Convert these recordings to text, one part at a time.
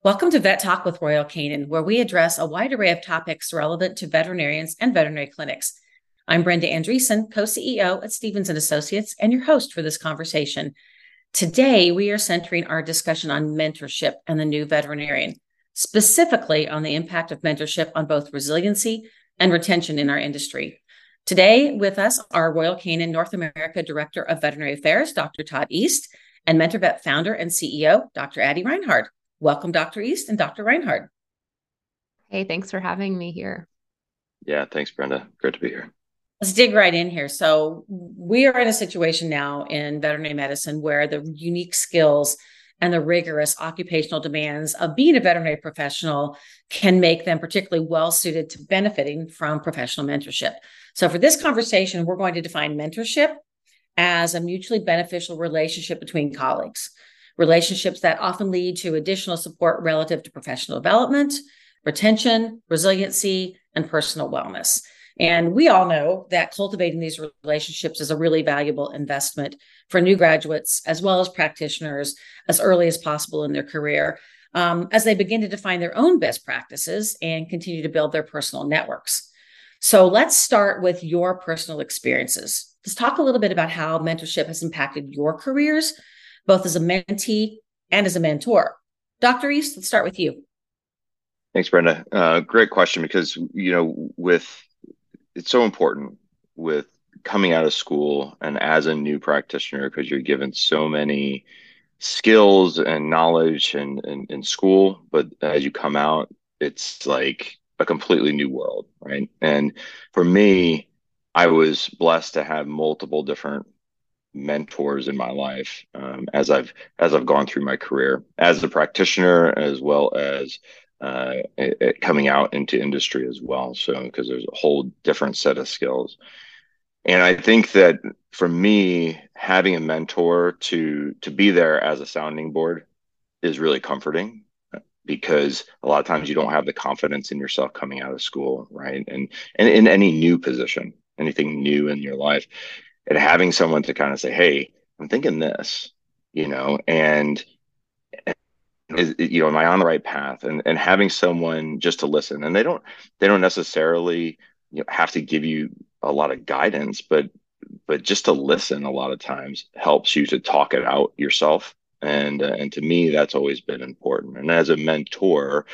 Welcome to Vet Talk with Royal Canin, where we address a wide array of topics relevant to veterinarians and veterinary clinics. I'm Brenda Andreessen, co-CEO at Stevens and Associates, and your host for this conversation. Today, we are centering our discussion on mentorship and the new veterinarian, specifically on the impact of mentorship on both resiliency and retention in our industry. Today, with us are Royal Canin North America Director of Veterinary Affairs, Dr. Todd East, and MentorVet founder and CEO, Dr. Addie Reinhard. Welcome, Dr. East and Dr. Reinhard. Hey, thanks for having me here. Yeah, thanks, Brenda. Great to be here. Let's dig right in here. So, we are in a situation now in veterinary medicine where the unique skills and the rigorous occupational demands of being a veterinary professional can make them particularly well suited to benefiting from professional mentorship. So, for this conversation, we're going to define mentorship as a mutually beneficial relationship between colleagues, relationships that often lead to additional support relative to professional development, retention, resiliency, and personal wellness. And we all know that cultivating these relationships is a really valuable investment for new graduates as well as practitioners as early as possible in their career, as they begin to define their own best practices and continue to build their personal networks. So let's start with your personal experiences. Let's talk a little bit about how mentorship has impacted your careers, both as a mentee and as a mentor. Dr. East, let's start with you. Thanks, Brenda. Great question because, it's so important with coming out of school and as a new practitioner because you're given so many skills and knowledge in school, but as you come out, it's like a completely new world, right? And for me, I was blessed to have multiple different mentors in my life as I've gone through my career as a practitioner as well as coming out into industry as well. So because there's a whole different set of skills, and I think that for me, having a mentor to be there as a sounding board is really comforting because a lot of times you don't have the confidence in yourself coming out of school, right? And in any new position, anything new in your life and having someone to kind of say, "Hey, I'm thinking this," and am I on the right path? And having someone just to listen, and they don't necessarily have to give you a lot of guidance, but just to listen a lot of times helps you to talk it out yourself. And to me, that's always been important. And as a mentor,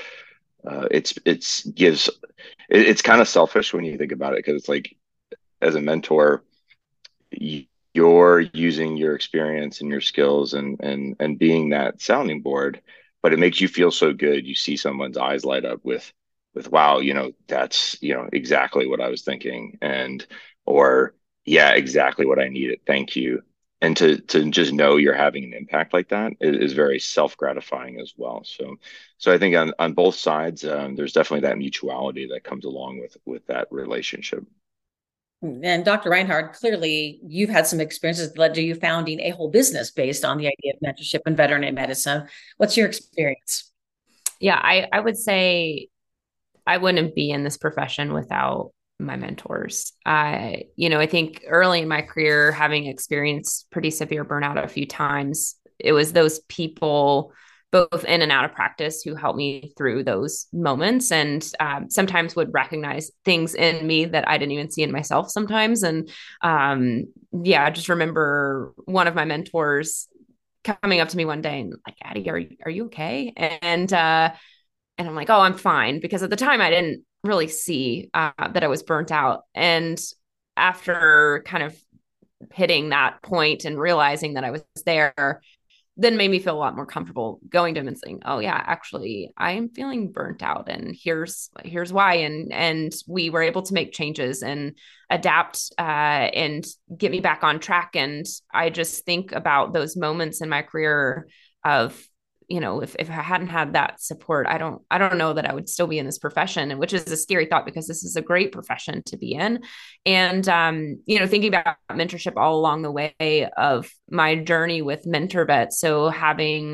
it's kind of selfish when you think about it because it's like as a mentor you're using your experience and your skills and being that sounding board, but it makes you feel so good. You see someone's eyes light up with wow, that's exactly what I was thinking, and or yeah, exactly what I needed. Thank you. And to just know you're having an impact like that is very self-gratifying as well. So I think on both sides, there's definitely that mutuality that comes along with that relationship. And Dr. Reinhard, clearly you've had some experiences that led to you founding a whole business based on the idea of mentorship in veterinary medicine. What's your experience? Yeah, I would say I wouldn't be in this profession without my mentors. I think early in my career, having experienced pretty severe burnout a few times, it was those people both in and out of practice who helped me through those moments and sometimes would recognize things in me that I didn't even see in myself sometimes. And yeah, I just remember one of my mentors coming up to me one day and like, Addie, are you okay? And I'm like, oh, I'm fine. Because at the time I didn't really see that I was burnt out. And after kind of hitting that point and realizing that I was there, then made me feel a lot more comfortable going to him and saying, oh yeah, actually I'm feeling burnt out and here's why. And we were able to make changes and adapt and get me back on track. And I just think about those moments in my career of, if I hadn't had that support, I don't know that I would still be in this profession, which is a scary thought because this is a great profession to be in. And, thinking about mentorship all along the way of my journey with MentorVet. So having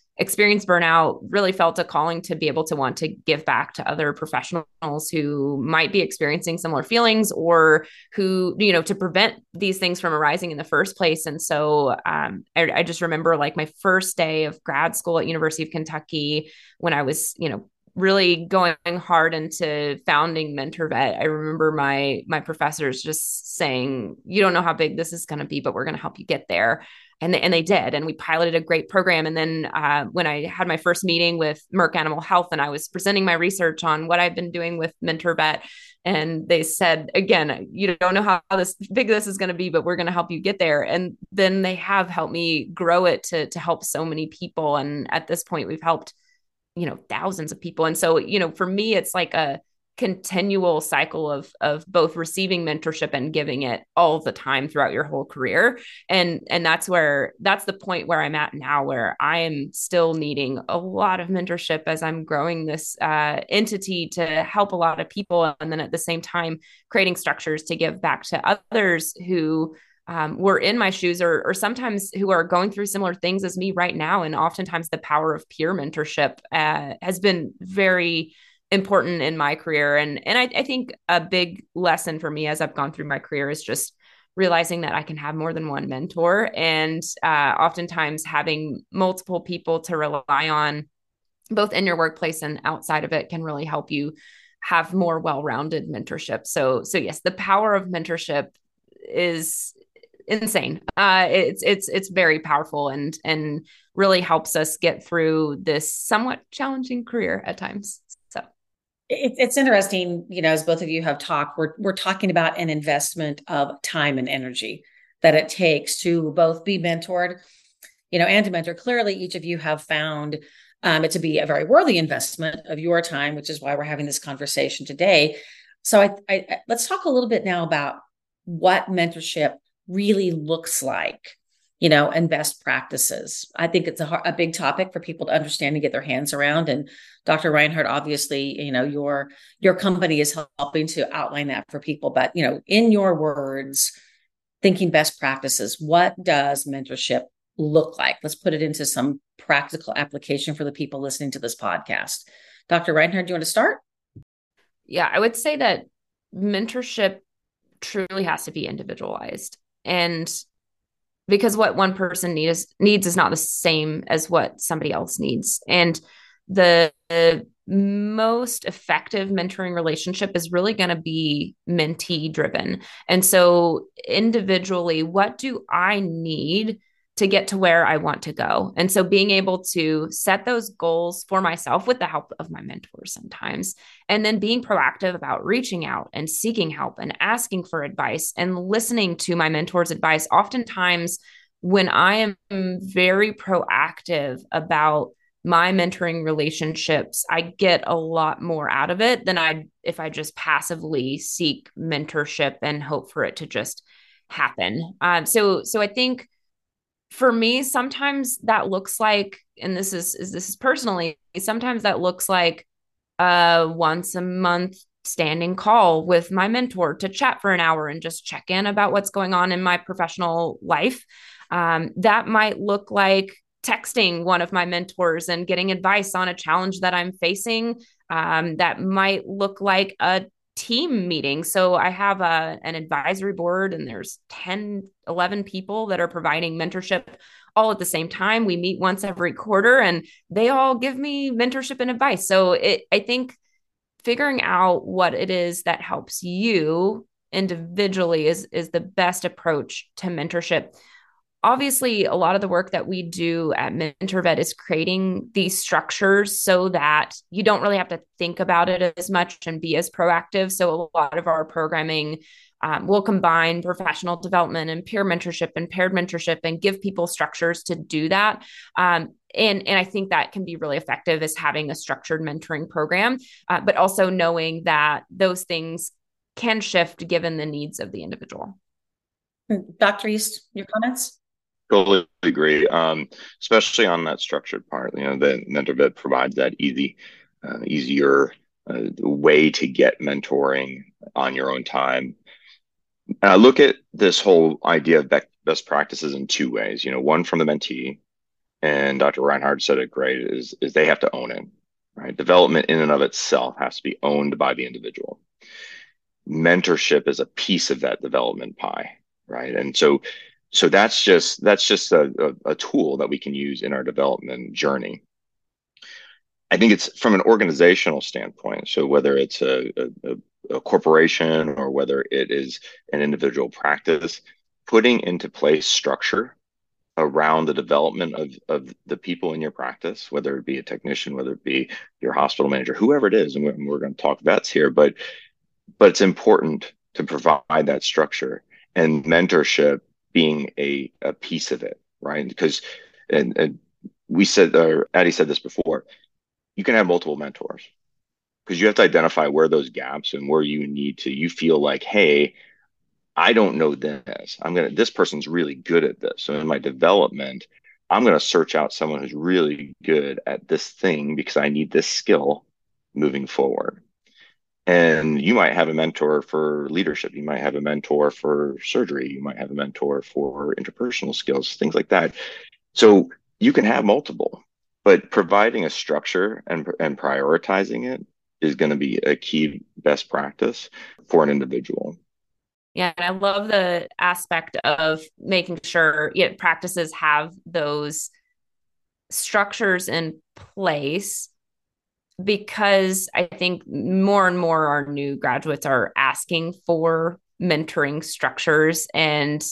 experienced burnout, really felt a calling to be able to want to give back to other professionals who might be experiencing similar feelings, or who, to prevent these things from arising in the first place. And so I just remember like my first day of grad school at University of Kentucky, when I was, really going hard into founding MentorVet. I remember my professors just saying, "You don't know how big this is going to be, but we're going to help you get there." And they did, and we piloted a great program. And then when I had my first meeting with Merck Animal Health, and I was presenting my research on what I've been doing with MentorVet, and they said, again, you don't know how big this is going to be, but we're going to help you get there. And then they have helped me grow it to help so many people. And at this point, we've helped thousands of people. And so, for me, it's like a continual cycle of both receiving mentorship and giving it all the time throughout your whole career. And that's the point where I'm at now, where I am still needing a lot of mentorship as I'm growing this entity to help a lot of people. And then at the same time, creating structures to give back to others who were in my shoes, or sometimes who are going through similar things as me right now. And oftentimes the power of peer mentorship has been very important in my career. And I think a big lesson for me as I've gone through my career is just realizing that I can have more than one mentor, and oftentimes having multiple people to rely on, both in your workplace and outside of it, can really help you have more well-rounded mentorship. So yes, the power of mentorship is insane. It's very powerful, and really helps us get through this somewhat challenging career at times. So it's interesting, as both of you have talked, we're talking about an investment of time and energy that it takes to both be mentored, and to mentor. Clearly, each of you have found it to be a very worthy investment of your time, which is why we're having this conversation today. So let's talk a little bit now about what mentorship really looks like, and best practices. I think it's a big topic for people to understand and get their hands around. And Dr. Reinhardt, obviously, your company is helping to outline that for people. But, in your words, thinking best practices, what does mentorship look like? Let's put it into some practical application for the people listening to this podcast. Dr. Reinhardt, do you want to start? Yeah, I would say that mentorship truly has to be individualized. And because what one person needs is not the same as what somebody else needs. And the most effective mentoring relationship is really going to be mentee driven. And so individually, what do I need to get to where I want to go? And so being able to set those goals for myself with the help of my mentors sometimes, and then being proactive about reaching out and seeking help and asking for advice and listening to my mentor's advice. Oftentimes, when I am very proactive about my mentoring relationships, I get a lot more out of it than if I just passively seek mentorship and hope for it to just happen. So I think for me, sometimes that looks like, and this is personally, sometimes that looks like once a month standing call with my mentor to chat for an hour and just check in about what's going on in my professional life. That might look like texting one of my mentors and getting advice on a challenge that I'm facing. That might look like a team meeting. So I have an advisory board, and there's 10, 11 people that are providing mentorship all at the same time. We meet once every quarter, and they all give me mentorship and advice. So I think figuring out what it is that helps you individually is the best approach to mentorship. Obviously, a lot of the work that we do at MentorVet is creating these structures so that you don't really have to think about it as much and be as proactive. So a lot of our programming will combine professional development and peer mentorship and paired mentorship, and give people structures to do that. And I think that can be really effective as having a structured mentoring program, but also knowing that those things can shift given the needs of the individual. Dr. East, your comments? Totally agree. Especially on that structured part. The MentorVet provides that easier way to get mentoring on your own time. Look at this whole idea of best practices in two ways. One from the mentee, and Dr. Reinhardt said it great, is they have to own it, right? Development in and of itself has to be owned by the individual. Mentorship is a piece of that development pie, right? And so that's just a tool that we can use in our development journey. I think it's from an organizational standpoint. So whether it's a corporation or whether it is an individual practice, putting into place structure around the development of the people in your practice, whether it be a technician, whether it be your hospital manager, whoever it is, and we're going to talk vets here, but it's important to provide that structure, and mentorship being a piece of it, right? Because and we said, or Addie said this before, you can have multiple mentors because you have to identify where those gaps and where you feel like, hey, I don't know this. This person's really good at this. So in my development, I'm going to search out someone who's really good at this thing because I need this skill moving forward. And you might have a mentor for leadership. You might have a mentor for surgery. You might have a mentor for interpersonal skills, things like that. So you can have multiple, but providing a structure and prioritizing it is going to be a key best practice for an individual. Yeah, and I love the aspect of making sure practices have those structures in place, because I think more and more our new graduates are asking for mentoring structures. And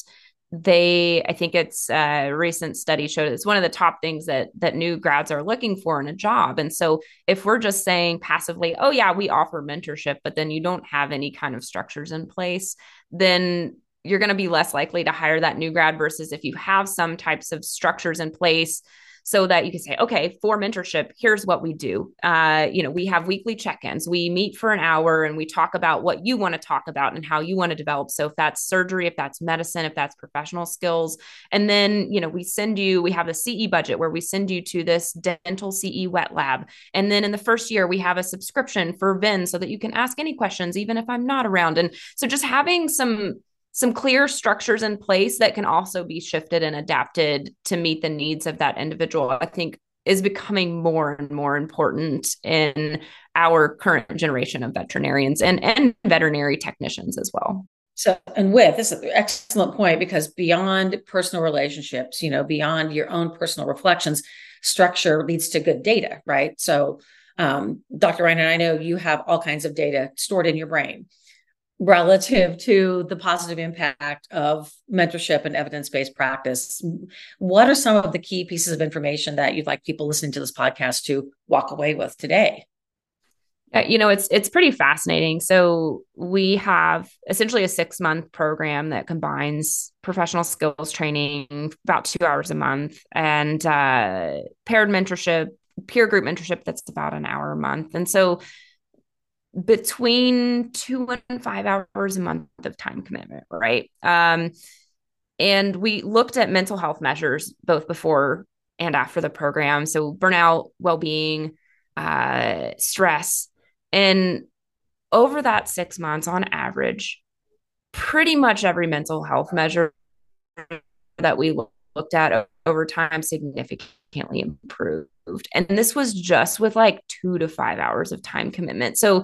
I think it's a recent study showed it's one of the top things that new grads are looking for in a job. And so if we're just saying passively, oh yeah, we offer mentorship, but then you don't have any kind of structures in place, then you're going to be less likely to hire that new grad, versus if you have some types of structures in place so that you can say, okay, for mentorship, here's what we do. We have weekly check-ins. We meet for an hour and we talk about what you want to talk about and how you want to develop. So if that's surgery, if that's medicine, if that's professional skills, and then, we have a CE budget where we send you to this dental CE wet lab. And then in the first year, we have a subscription for VIN so that you can ask any questions, even if I'm not around. And so just having some clear structures in place that can also be shifted and adapted to meet the needs of that individual, I think is becoming more and more important in our current generation of veterinarians and veterinary technicians as well. So, this is an excellent point, because beyond personal relationships, beyond your own personal reflections, structure leads to good data, right? So, Dr. Ryan, I know you have all kinds of data stored in your brain relative to the positive impact of mentorship and evidence-based practice. What are some of the key pieces of information that you'd like people listening to this podcast to walk away with today? It's pretty fascinating. So we have essentially a 6-month program that combines professional skills training, about 2 hours a month, and paired mentorship, peer group mentorship, that's about an hour a month. And so between 2 and 5 hours a month of time commitment, right? And we looked at mental health measures both before and after the program. So burnout, well-being, stress. And over that 6 months, on average, pretty much every mental health measure that we looked at over time significantly improved. And this was just with like 2 to 5 hours of time commitment. So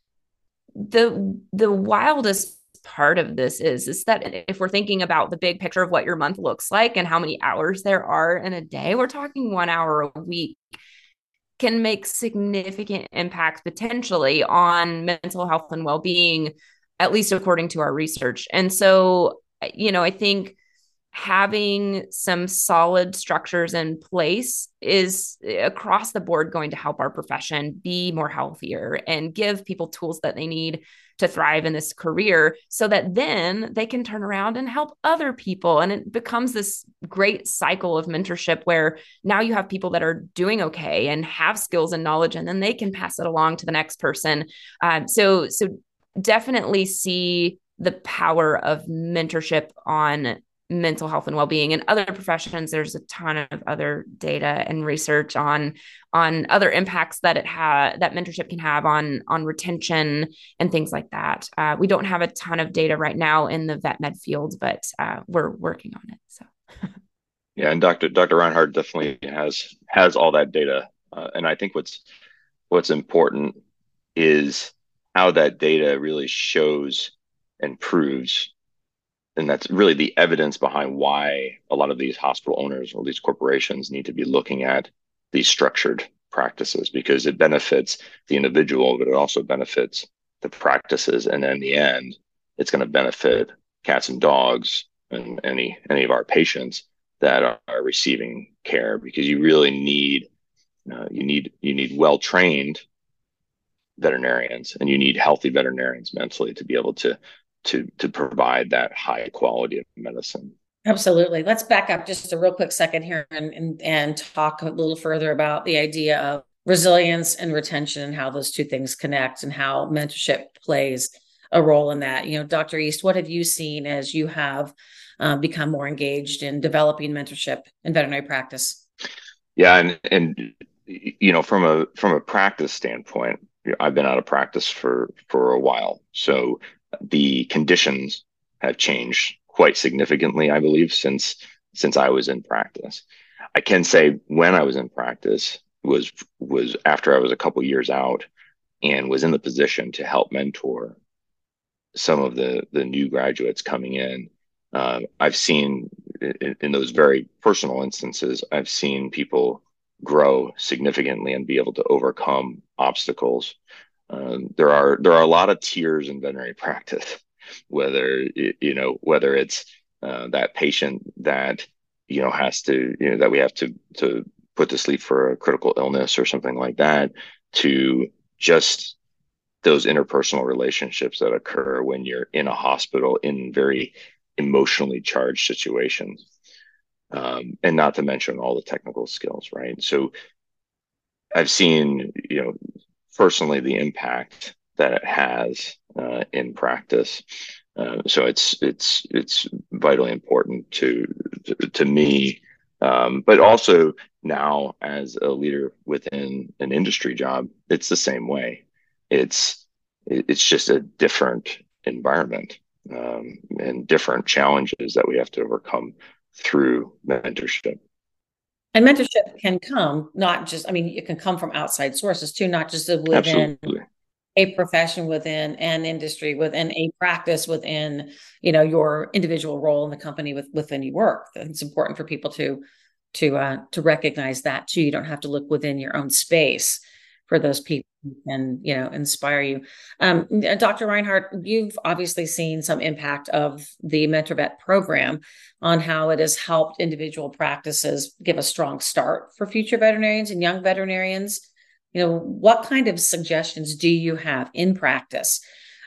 the wildest part of this is that if we're thinking about the big picture of what your month looks like and how many hours there are in a day, we're talking 1 hour a week can make significant impacts potentially on mental health and well-being, at least according to our research. And so, I think having some solid structures in place is across the board going to help our profession be more healthier and give people tools that they need to thrive in this career, so that then they can turn around and help other people. And it becomes this great cycle of mentorship where now you have people that are doing okay and have skills and knowledge, and then they can pass it along to the next person. So definitely see the power of mentorship on mental health and well-being. In other professions, there's a ton of other data and research on other impacts that that mentorship can have on retention and things like that. We don't have a ton of data right now in the vet med field, but we're working on it. So Yeah, and Dr. Reinhardt definitely has all that data, and I think what's important is how that data really shows and proves, and that's really the evidence behind why a lot of these hospital owners or these corporations need to be looking at these structured practices, because it benefits the individual, but it also benefits the practices, and in the end, it's going to benefit cats and dogs and any of our patients that are receiving care, because you really need you need well trained veterinarians, and you need healthy veterinarians mentally to be able to provide that high quality of medicine. Absolutely. Let's back up just a real quick second here and talk a little further about the idea of resilience and retention and how those two things connect and how mentorship plays a role in that. Dr. East, what have you seen as you have become more engaged in developing mentorship in veterinary practice? Yeah, and from a practice standpoint, I've been out of practice for a while, so the conditions have changed quite significantly, I believe, since I was in practice. I can say when I was in practice was after I was a couple years out and was in the position to help mentor some of the new graduates coming in. I've seen in those very personal instances, I've seen people grow significantly and be able to overcome obstacles. There are a lot of tiers in veterinary practice, whether it's that patient that has to that we have to put to sleep for a critical illness or something like that, to just those interpersonal relationships that occur when you're in a hospital in very emotionally charged situations, and not to mention all the technical skills, right? So I've seen, personally the impact that it has in practice. So it's vitally important to me, but also now as a leader within an industry job, it's the same way. It's just a different environment, and different challenges that we have to overcome through mentorship. And mentorship can come not just, I mean, it can come from outside sources too, not just within Absolutely. a profession, within an industry, within a practice, within your individual role in the company within you work. It's important for people to recognize that too. You don't have to look within your own space for those people who can inspire you. Dr. Reinhardt, you've obviously seen some impact of the MentorVet program on how it has helped individual practices give a strong start for future veterinarians and young veterinarians. What kind of suggestions do you have in practice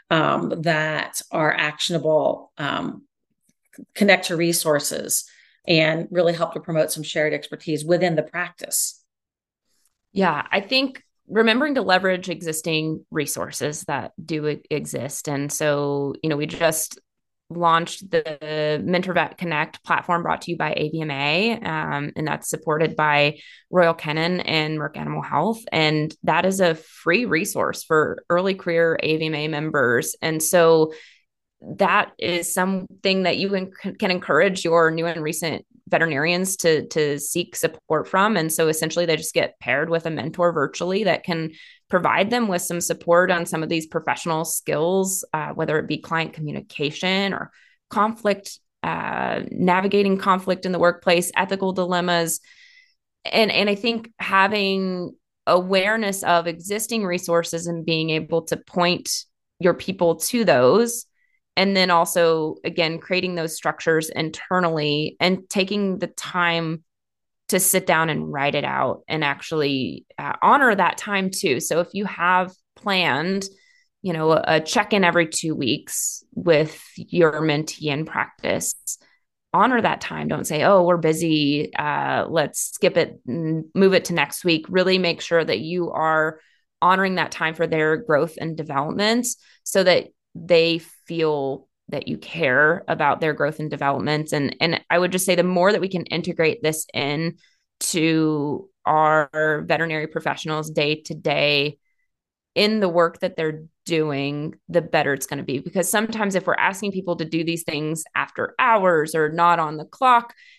that are actionable, connect to resources, and really help to promote some shared expertise within the practice? Yeah, I think remembering to leverage existing resources that do exist. And so, we just launched the MentorVet Connect platform brought to you by AVMA, and that's supported by Royal Canin and Merck Animal Health. And that is a free resource for early career AVMA members. And so that is something that you can encourage your new and recent veterinarians to seek support from. And so essentially they just get paired with a mentor virtually that can provide them with some support on some of these professional skills, whether it be client communication or conflict, navigating conflict in the workplace, ethical dilemmas. And I think having awareness of existing resources and being able to point your people to those, and then also, again, creating those structures internally and taking the time to sit down and write it out and actually honor that time too. So if you have planned, a check-in every 2 weeks with your mentee in practice, honor that time. Don't say, oh, we're busy. Let's skip it and move it to next week. Really make sure that you are honoring that time for their growth and development so that they feel that you care about their growth and development. And I would just say the more that we can integrate this in to our veterinary professionals day to day in the work that they're doing, the better it's going to be. Because sometimes if we're asking people to do these things after hours or not on the clock,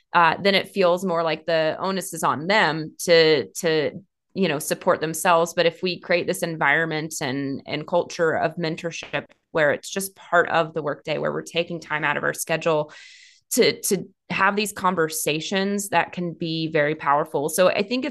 then it feels more like the onus is on them to support themselves. But if we create this environment and culture of mentorship where it's just part of the workday, where we're taking time out of our schedule to have these conversations, that can be very powerful. So I think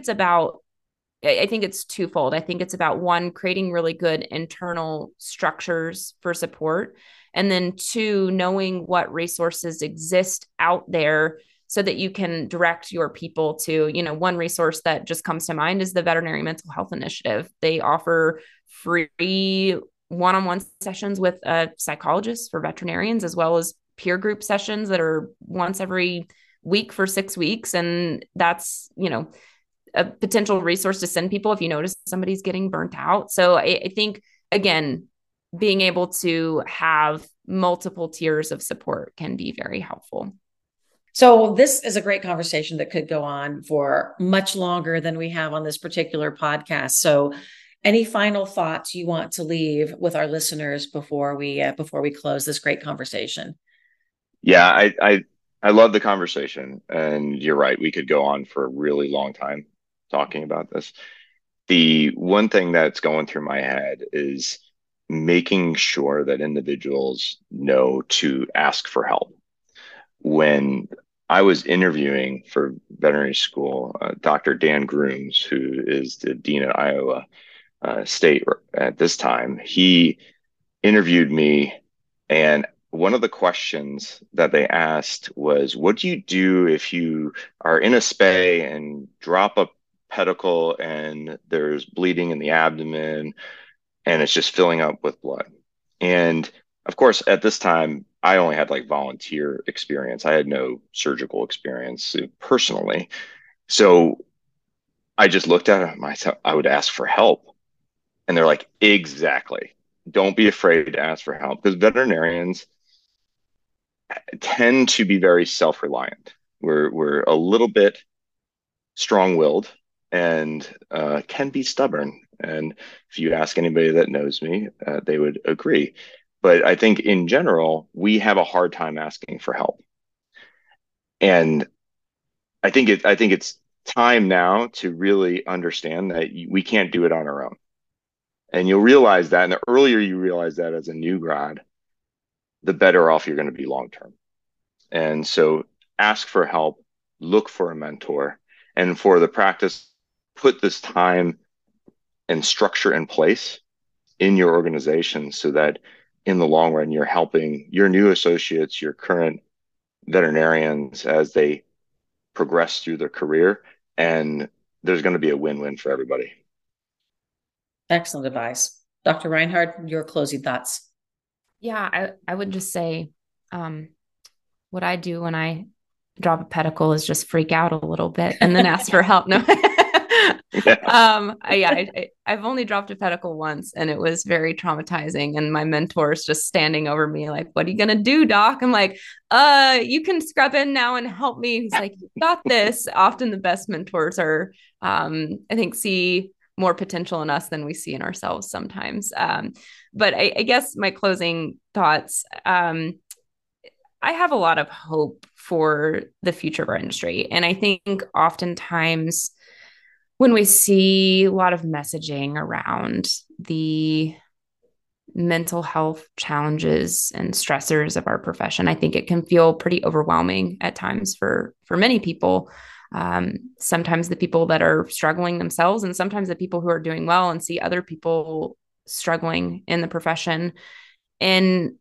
it's twofold. I think it's about, one, creating really good internal structures for support. And then two, knowing what resources exist out there so that you can direct your people to, one resource that just comes to mind is the Veterinary Mental Health Initiative. They offer free one-on-one sessions with a psychologist for veterinarians, as well as peer group sessions that are once every week for 6 weeks. And that's, a potential resource to send people if you notice somebody's getting burnt out. So I think, again, being able to have multiple tiers of support can be very helpful. So this is a great conversation that could go on for much longer than we have on this particular podcast. So any final thoughts you want to leave with our listeners before we close this great conversation? Yeah, I love the conversation, and you're right. We could go on for a really long time talking about this. The one thing that's going through my head is making sure that individuals know to ask for help. When I was interviewing for veterinary school, Dr. Dan Grooms, who is the dean at Iowa State at this time, he interviewed me, and one of the questions that they asked was, what do you do if you are in a spay and drop a pedicle and there's bleeding in the abdomen and it's just filling up with blood? And of course, at this time, I only had like volunteer experience. I had no surgical experience personally. So I just looked at it myself. I would ask for help. And they're like, exactly. Don't be afraid to ask for help, because veterinarians tend to be very self-reliant. We're a little bit strong-willed and can be stubborn. And if you ask anybody that knows me, they would agree. But I think in general, we have a hard time asking for help. And I think it's time now to really understand that we can't do it on our own. And you'll realize that, and the earlier you realize that as a new grad, the better off you're going to be long term. And so ask for help, look for a mentor, and for the practice, put this time and structure in place in your organization so that in the long run, you're helping your new associates, your current veterinarians as they progress through their career. And there's going to be a win-win for everybody. Excellent advice. Dr. Reinhard, your closing thoughts. Yeah, I would just say what I do when I drop a pedicle is just freak out a little bit and then ask for help. No. I've only dropped a pedicle once, and it was very traumatizing. And my mentor's just standing over me like, what are you going to do, doc? I'm like, you can scrub in now and help me. He's like, you got this. Often the best mentors are, I think, see more potential in us than we see in ourselves sometimes. But I guess my closing thoughts, I have a lot of hope for the future of our industry. And I think oftentimes when we see a lot of messaging around the mental health challenges and stressors of our profession, I think it can feel pretty overwhelming at times for many people. Sometimes the people that are struggling themselves, and sometimes the people who are doing well and see other people struggling in the profession. And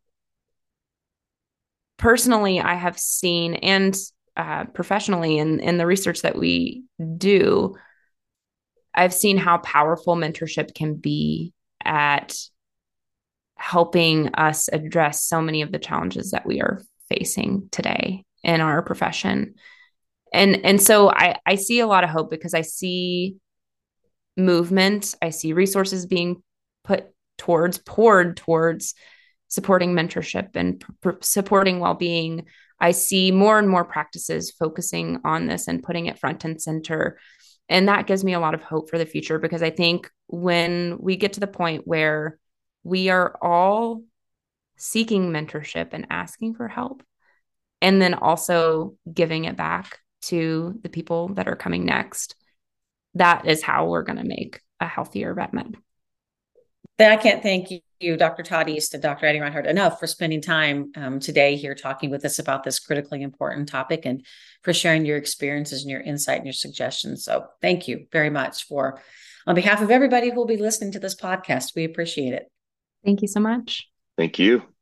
personally, I have seen, and professionally in the research that we do, I've seen how powerful mentorship can be at helping us address so many of the challenges that we are facing today in our profession. And so I see a lot of hope because I see movement. I see resources being poured towards supporting mentorship and supporting well-being. I see more and more practices focusing on this and putting it front and center. And that gives me a lot of hope for the future, because I think when we get to the point where we are all seeking mentorship and asking for help, and then also giving it back to the people that are coming next, that is how we're going to make a healthier vet med. I can't thank you, Dr. Todd East and Dr. Addie Reinhardt, enough for spending time today here talking with us about this critically important topic and for sharing your experiences and your insight and your suggestions. So thank you very much on behalf of everybody who will be listening to this podcast. We appreciate it. Thank you so much. Thank you.